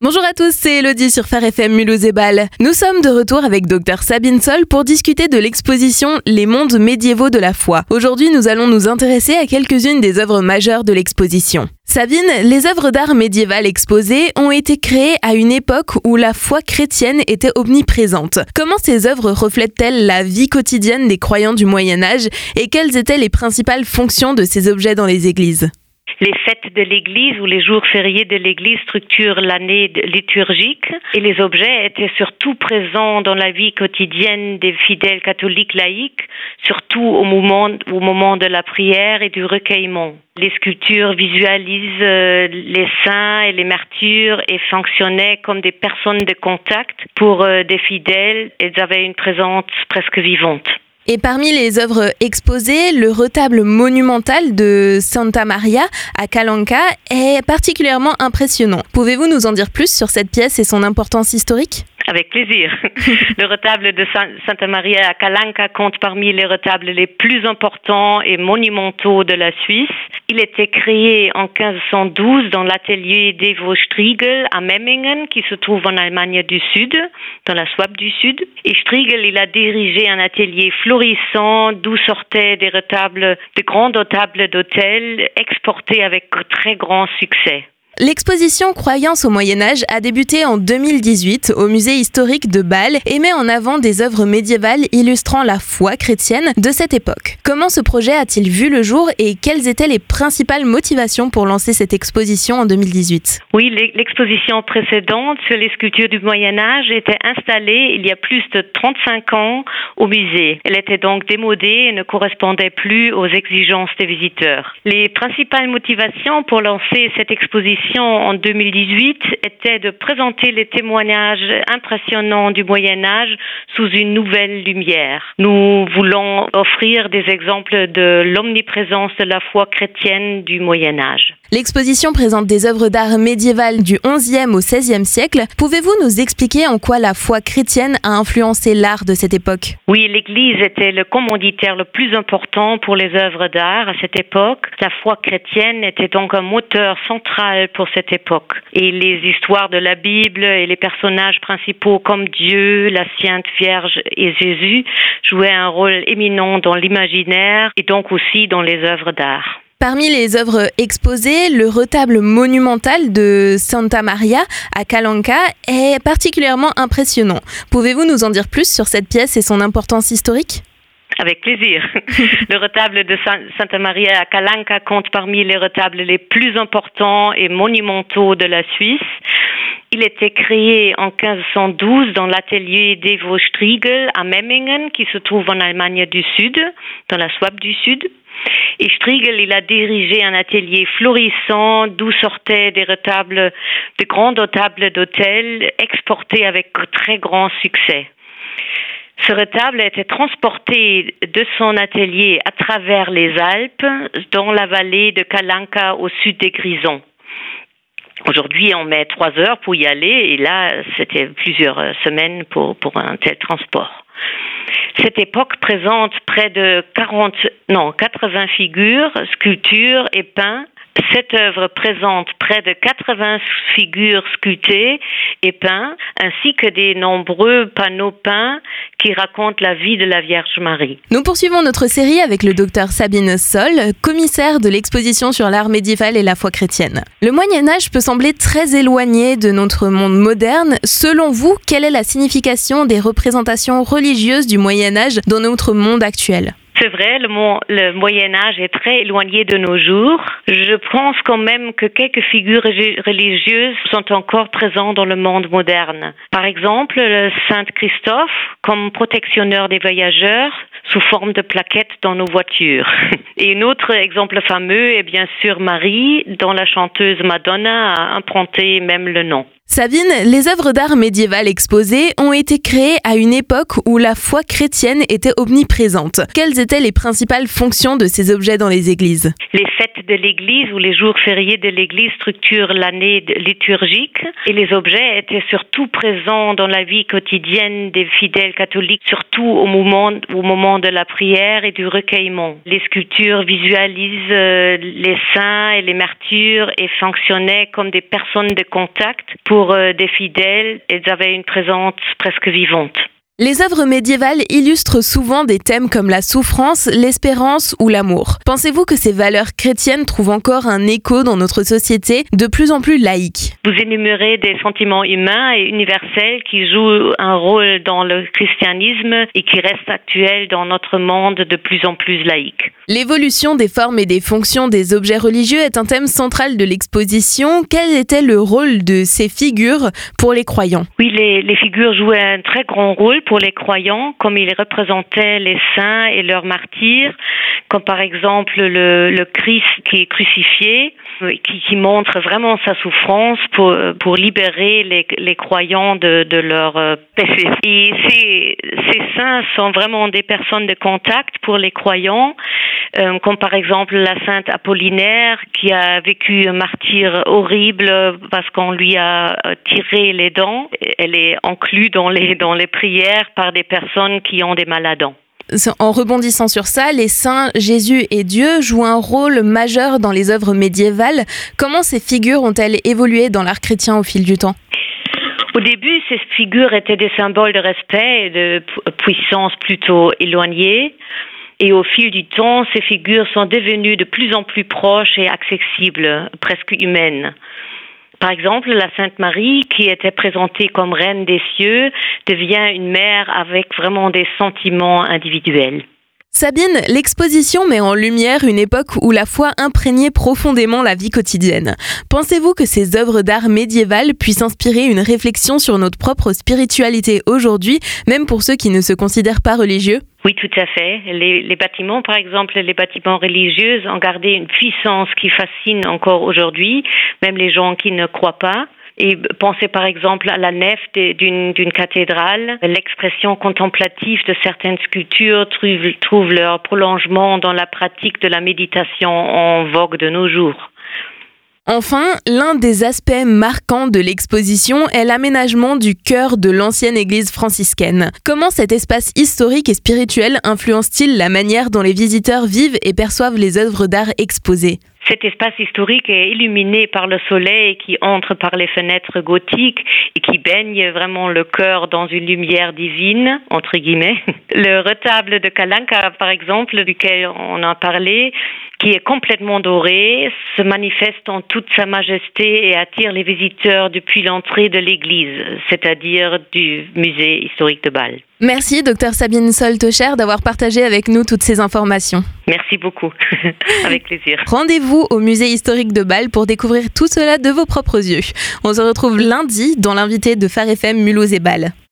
Bonjour à tous, c'est Elodie sur Phare FM Mulhouse et Bâle. Nous sommes de retour avec Dr Sabine Sol pour discuter de l'exposition Les mondes médiévaux de la foi. Aujourd'hui, nous allons nous intéresser à quelques-unes des œuvres majeures de l'exposition. Sabine, les œuvres d'art médiévales exposées ont été créées à une époque où la foi chrétienne était omniprésente. Comment ces œuvres reflètent-elles la vie quotidienne des croyants du Moyen-Âge et quelles étaient les principales fonctions de ces objets dans les églises ? Les fêtes de l'Église ou les jours fériés de l'Église structurent l'année liturgique et les objets étaient surtout présents dans la vie quotidienne des fidèles catholiques laïcs, surtout au moment de la prière et du recueillement. Les sculptures visualisent les saints et les martyrs et fonctionnaient comme des personnes de contact pour des fidèles. Elles avaient une présence presque vivante. Et parmi les œuvres exposées, le retable monumental de Santa Maria à Calanca est particulièrement impressionnant. Pouvez-vous nous en dire plus sur cette pièce et son importance historique ? Avec plaisir. Le retable de Santa Maria à Calanca compte parmi les retables les plus importants et monumentaux de la Suisse. Il était créé en 1512 dans l'atelier d'Evo Striegel à Memmingen, qui se trouve en Allemagne du Sud, dans la Souabe du Sud. Et Striegel, il a dirigé un atelier florissant d'où sortaient des retables, de grands retables d'hôtel exportés avec très grand succès. L'exposition Croyance au Moyen-Âge a débuté en 2018 au musée historique de Bâle et met en avant des œuvres médiévales illustrant la foi chrétienne de cette époque. Comment ce projet a-t-il vu le jour et quelles étaient les principales motivations pour lancer cette exposition en 2018 ? Oui, l'exposition précédente sur les sculptures du Moyen-Âge était installée il y a plus de 35 ans au musée. Elle était donc démodée et ne correspondait plus aux exigences des visiteurs. Les principales motivations pour lancer cette exposition en 2018 était de présenter les témoignages impressionnants du Moyen-Âge sous une nouvelle lumière. Nous voulons offrir des exemples de l'omniprésence de la foi chrétienne du Moyen-Âge. L'exposition présente des œuvres d'art médiévales du XIe au XVIe siècle. Pouvez-vous nous expliquer en quoi la foi chrétienne a influencé l'art de cette époque ? Oui, l'Église était le commanditaire le plus important pour les œuvres d'art à cette époque. La foi chrétienne était donc un moteur central pour cette époque. Et les histoires de la Bible et les personnages principaux comme Dieu, la Sainte Vierge et Jésus jouaient un rôle éminent dans l'imaginaire et donc aussi dans les œuvres d'art. Parmi les œuvres exposées, le retable monumental de Santa Maria à Calanca est particulièrement impressionnant. Pouvez-vous nous en dire plus sur cette pièce et son importance historique ? Avec plaisir. Le retable de Santa Maria à Calanca compte parmi les retables les plus importants et monumentaux de la Suisse. Il était créé en 1512 dans l'atelier d'Evo Striegel à Memmingen, qui se trouve en Allemagne du Sud, dans la Souabe du Sud. Et Striegel, il a dirigé un atelier florissant d'où sortaient des retables, de grands retables d'hôtel exportés avec très grand succès. Ce retable a été transporté de son atelier à travers les Alpes, dans la vallée de Calanca au sud des Grisons. Aujourd'hui, on met 3 heures pour y aller et là, c'était plusieurs semaines pour un tel transport. Cette époque présente près de 80 figures, sculptures et peints. Cette œuvre présente près de 80 figures sculptées et peintes, ainsi que des nombreux panneaux peints qui racontent la vie de la Vierge Marie. Nous poursuivons notre série avec le docteur Sabine Sol, commissaire de l'exposition sur l'art médiéval et la foi chrétienne. Le Moyen-Âge peut sembler très éloigné de notre monde moderne. Selon vous, quelle est la signification des représentations religieuses du Moyen-Âge dans notre monde actuel ? C'est vrai, le Moyen-Âge est très éloigné de nos jours. Je pense quand même que quelques figures religieuses sont encore présentes dans le monde moderne. Par exemple, le Saint Christophe comme protectionneur des voyageurs sous forme de plaquettes dans nos voitures. Et un autre exemple fameux est bien sûr Marie, dont la chanteuse Madonna a emprunté même le nom. Sabine, les œuvres d'art médiévales exposées ont été créées à une époque où la foi chrétienne était omniprésente. Quelles étaient les principales fonctions de ces objets dans les églises ? Les fêtes de l'Église ou les jours fériés de l'Église structurent l'année liturgique et les objets étaient surtout présents dans la vie quotidienne des fidèles catholiques, surtout au moment de la prière et du recueillement. Les sculptures visualisent les saints et les martyrs et fonctionnaient comme des personnes de contact pour pour des fidèles, elles avaient une présence presque vivante. Les œuvres médiévales illustrent souvent des thèmes comme la souffrance, l'espérance ou l'amour. Pensez-vous que ces valeurs chrétiennes trouvent encore un écho dans notre société de plus en plus laïque ? Vous énumérez des sentiments humains et universels qui jouent un rôle dans le christianisme et qui restent actuels dans notre monde de plus en plus laïque. L'évolution des formes et des fonctions des objets religieux est un thème central de l'exposition. Quel était le rôle de ces figures pour les croyants ? Oui, les figures jouaient un très grand rôle pour les croyants, comme ils représentaient les saints et leurs martyrs, comme par exemple le Christ qui est crucifié, qui montre vraiment sa souffrance pour libérer les croyants de leurs péchés. Et ces saints sont vraiment des personnes de contact pour les croyants, comme par exemple la sainte Apollinaire qui a vécu un martyre horrible parce qu'on lui a tiré les dents. Elle est inclue dans les prières par des personnes qui ont des mal à dents. En rebondissant sur ça, les saints Jésus et Dieu jouent un rôle majeur dans les œuvres médiévales. Comment ces figures ont-elles évolué dans l'art chrétien au fil du temps ? Au début, ces figures étaient des symboles de respect et de puissance plutôt éloignés. Et au fil du temps, ces figures sont devenues de plus en plus proches et accessibles, presque humaines. Par exemple, la Sainte Marie, qui était présentée comme reine des cieux, devient une mère avec vraiment des sentiments individuels. Sabine, l'exposition met en lumière une époque où la foi imprégnait profondément la vie quotidienne. Pensez-vous que ces œuvres d'art médiévales puissent inspirer une réflexion sur notre propre spiritualité aujourd'hui, même pour ceux qui ne se considèrent pas religieux ? Oui, tout à fait. Les bâtiments, par exemple, les bâtiments religieux ont gardé une puissance qui fascine encore aujourd'hui, même les gens qui ne croient pas. Et pensez par exemple à la nef d'une cathédrale. L'expression contemplative de certaines sculptures trouve leur prolongement dans la pratique de la méditation en vogue de nos jours. Enfin, l'un des aspects marquants de l'exposition est l'aménagement du chœur de l'ancienne église franciscaine. Comment cet espace historique et spirituel influence-t-il la manière dont les visiteurs vivent et perçoivent les œuvres d'art exposées ? Cet espace historique est illuminé par le soleil qui entre par les fenêtres gothiques et qui baigne vraiment le cœur dans une lumière divine, entre guillemets. Le retable de Kalanka, par exemple, duquel on a parlé, qui est complètement doré, se manifeste en toute sa majesté et attire les visiteurs depuis l'entrée de l'église, c'est-à-dire du musée historique de Bâle. Merci, Dr Sabine Soltecher, d'avoir partagé avec nous toutes ces informations. Merci beaucoup, avec plaisir. Rendez-vous au musée historique de Bâle pour découvrir tout cela de vos propres yeux. On se retrouve lundi dans l'invité de Phare FM Mulhouse et Bâle.